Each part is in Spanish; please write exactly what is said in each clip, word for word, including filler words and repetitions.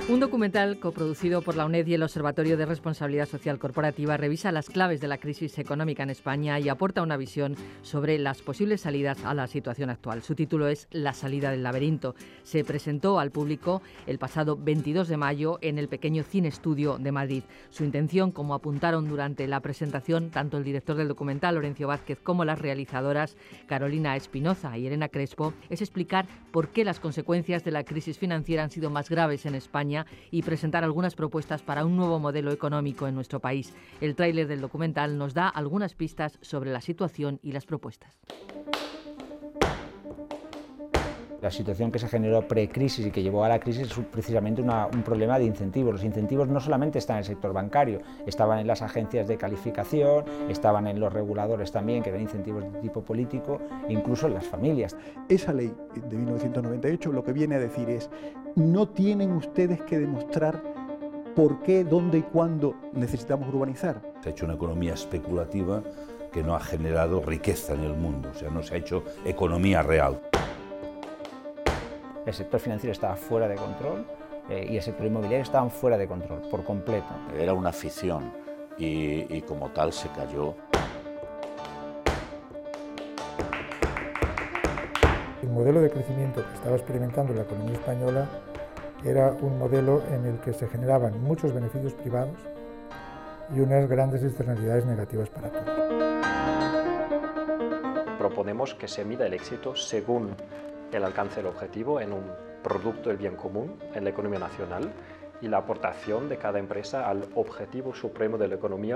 Un documental coproducido por la UNED y el Observatorio de Responsabilidad Social Corporativa revisa las claves de la crisis económica en España y aporta una visión sobre las posibles salidas a la situación actual. Su título es La salida del laberinto. Se presentó al público el pasado veintidós de mayo en el pequeño Cine Estudio de Madrid. Su intención, como apuntaron durante la presentación tanto el director del documental, Orencio Vázquez, como las realizadoras Carolina Espinoza y Elena Crespo, es explicar por qué las consecuencias de la crisis financiera han sido más graves en España y presentar algunas propuestas para un nuevo modelo económico en nuestro país. El tráiler del documental nos da algunas pistas sobre la situación y las propuestas. La situación que se generó pre-crisis y que llevó a la crisis es precisamente una, un problema de incentivos. Los incentivos no solamente están en el sector bancario, estaban en las agencias de calificación, estaban en los reguladores también, que eran incentivos de tipo político, incluso en las familias. Esa ley de mil novecientos noventa y ocho lo que viene a decir es: no tienen ustedes que demostrar por qué, dónde y cuándo necesitamos urbanizar. Se ha hecho una economía especulativa que no ha generado riqueza en el mundo, o sea, no se ha hecho economía real. El sector financiero estaba fuera de control eh, y el sector inmobiliario estaban fuera de control, por completo. Era una afición y, y como tal se cayó. El modelo de crecimiento que estaba experimentando la economía española era un modelo en el que se generaban muchos beneficios privados y unas grandes externalidades negativas para todos. Proponemos que se mida el éxito según el alcance del objetivo en un producto del bien común en la economía nacional y la aportación de cada empresa al objetivo supremo de la economía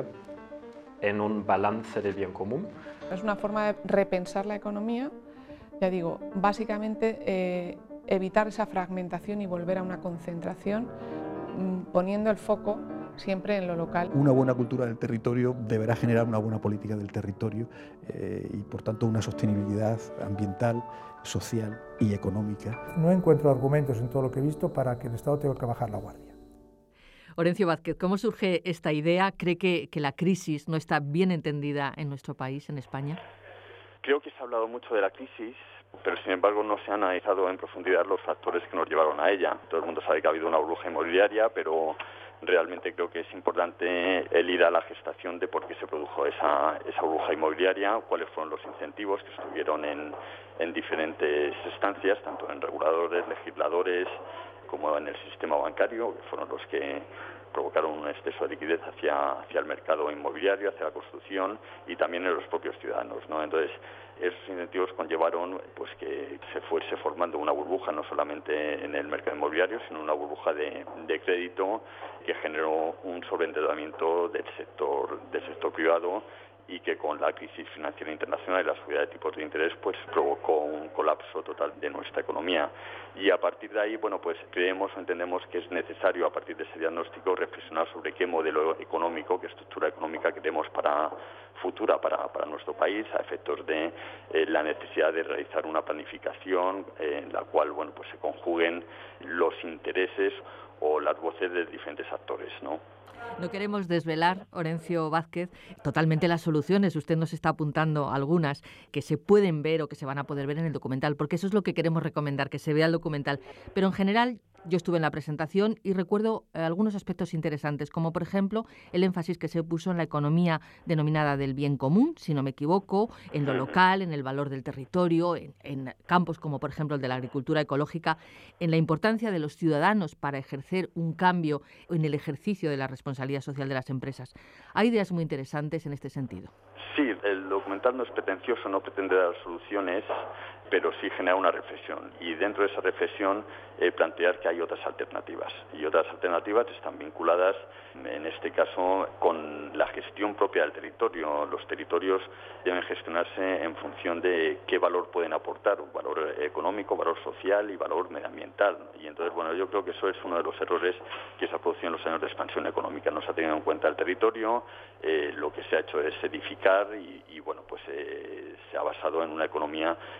en un balance del bien común. Es una forma de repensar la economía, ya digo, básicamente eh, evitar esa fragmentación y volver a una concentración, mmm, poniendo el foco siempre en lo local. Una buena cultura del territorio deberá generar una buena política del territorio eh, y por tanto una sostenibilidad ambiental, social y económica. No encuentro argumentos en todo lo que he visto para que el Estado tenga que bajar la guardia. Orencio Vázquez, ¿cómo surge esta idea? ¿Cree que, que la crisis no está bien entendida en nuestro país, en España? Creo que se ha hablado mucho de la crisis, pero sin embargo no se han analizado en profundidad los factores que nos llevaron a ella. Todo el mundo sabe que ha habido una burbuja inmobiliaria, pero realmente creo que es importante el ir a la gestación de por qué se produjo esa, esa burbuja inmobiliaria, cuáles fueron los incentivos que estuvieron en, en diferentes instancias, tanto en reguladores, legisladores, como en el sistema bancario, que fueron los que provocaron un exceso de liquidez hacia, hacia el mercado inmobiliario, hacia la construcción y también en los propios ciudadanos, ¿no? Entonces, esos incentivos conllevaron pues que se fuese formando una burbuja no solamente en el mercado inmobiliario, sino una burbuja de, de crédito que generó un sobreendeudamiento del sector, del sector privado y que con la crisis financiera internacional y la subida de tipos de interés pues provocó un colapso total de nuestra economía. Y a partir de ahí, bueno, pues creemos o entendemos que es necesario, a partir de ese diagnóstico, reflexionar sobre qué modelo económico, qué estructura económica queremos para futura para, para nuestro país, a efectos de eh, la necesidad de realizar una planificación eh, en la cual, bueno, pues se conjuguen los intereses o las voces de diferentes actores, ¿no? No queremos desvelar, Orencio Vázquez, totalmente las soluciones. Usted nos está apuntando algunas que se pueden ver o que se van a poder ver en el documental, porque eso es lo que queremos recomendar, que se vea el documental. Pero en general, yo estuve en la presentación y recuerdo eh, algunos aspectos interesantes, como por ejemplo el énfasis que se puso en la economía denominada del bien común, si no me equivoco, en lo local, en el valor del territorio, en, en campos como por ejemplo el de la agricultura ecológica, en la importancia de los ciudadanos para ejercer un cambio en el ejercicio de la responsabilidad social de las empresas. Hay ideas muy interesantes en este sentido. Sí, el documental no es pretencioso, no pretende dar soluciones, pero sí genera una reflexión y dentro de esa reflexión eh, plantear que hay otras alternativas y otras alternativas están vinculadas en este caso con la gestión propia del territorio. Los territorios deben gestionarse en función de qué valor pueden aportar, un valor económico, valor social y valor medioambiental. Y entonces, bueno, yo creo que eso es uno de los errores que se ha producido en los años de expansión económica. No se ha tenido en cuenta el territorio, eh, lo que se ha hecho es edificar y, y bueno, pues eh, se ha basado en una economía especulativa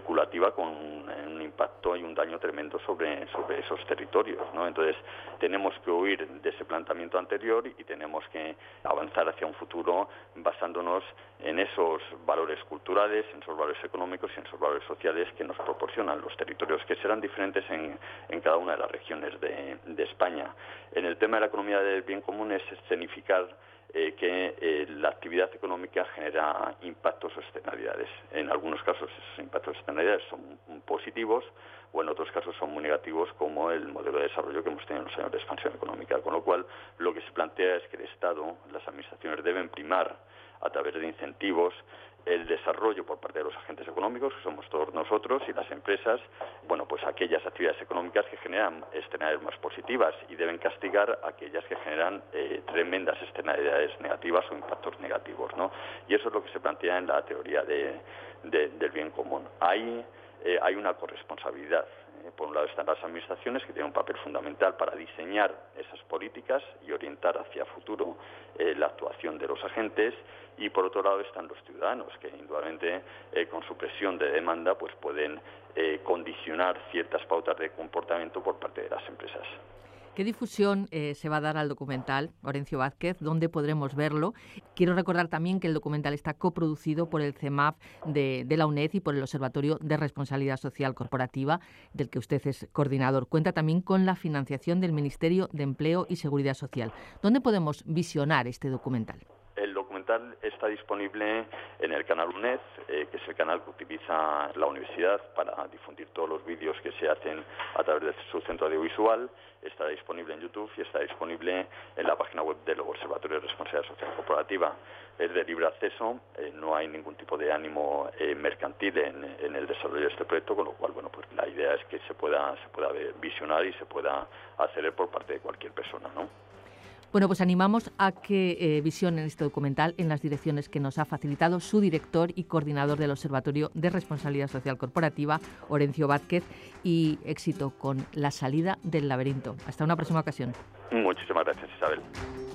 especulativa con un, un impacto y un daño tremendo sobre, sobre esos territorios, ¿no? Entonces tenemos que huir de ese planteamiento anterior y tenemos que avanzar hacia un futuro basándonos en esos valores culturales, en esos valores económicos y en esos valores sociales que nos proporcionan los territorios, que serán diferentes en, en cada una de las regiones de, de España. En el tema de la economía del bien común es escenificar eh, que eh, la actividad económica genera impactos o externalidades. En algunos casos esos impactos o externalidades son positivos, o en otros casos son muy negativos, como el modelo de desarrollo que hemos tenido en los años de expansión económica. Con lo cual, lo que se plantea es que el Estado, las administraciones deben primar a través de incentivos el desarrollo por parte de los agentes económicos, que somos todos nosotros, y las empresas, bueno, pues aquellas actividades económicas que generan externalidades más positivas, y deben castigar aquellas que generan eh, tremendas externalidades negativas o impactos negativos, ¿no? Y eso es lo que se plantea en la teoría de, de, del bien común. Hay, eh, hay una corresponsabilidad. Por un lado están las administraciones, que tienen un papel fundamental para diseñar esas políticas y orientar hacia futuro eh, la actuación de los agentes, y por otro lado están los ciudadanos, que indudablemente eh, con su presión de demanda pues pueden eh, condicionar ciertas pautas de comportamiento por parte de las empresas. ¿Qué difusión eh, se va a dar al documental, Orencio Vázquez? ¿Dónde podremos verlo? Quiero recordar también que el documental está coproducido por el CEMAF de, de la UNED y por el Observatorio de Responsabilidad Social Corporativa, del que usted es coordinador. Cuenta también con la financiación del Ministerio de Empleo y Seguridad Social. ¿Dónde podemos visionar este documental? El documental está disponible en el canal UNED, eh, que es el canal que utiliza la universidad para difundir todos los vídeos que se hacen a través de su centro audiovisual. Está disponible en YouTube y está disponible en la página web del Observatorio de Responsabilidad Social Corporativa. Es de libre acceso, eh, no hay ningún tipo de ánimo eh, mercantil en, en el desarrollo de este proyecto, con lo cual, bueno, pues la idea es que se pueda, se pueda ver, visionar y se pueda hacer por parte de cualquier persona, ¿no? Bueno, pues animamos a que eh, visionen este documental en las direcciones que nos ha facilitado su director y coordinador del Observatorio de Responsabilidad Social Corporativa, Orencio Vázquez, y éxito con La salida del laberinto. Hasta una próxima ocasión. Muchísimas gracias, Isabel.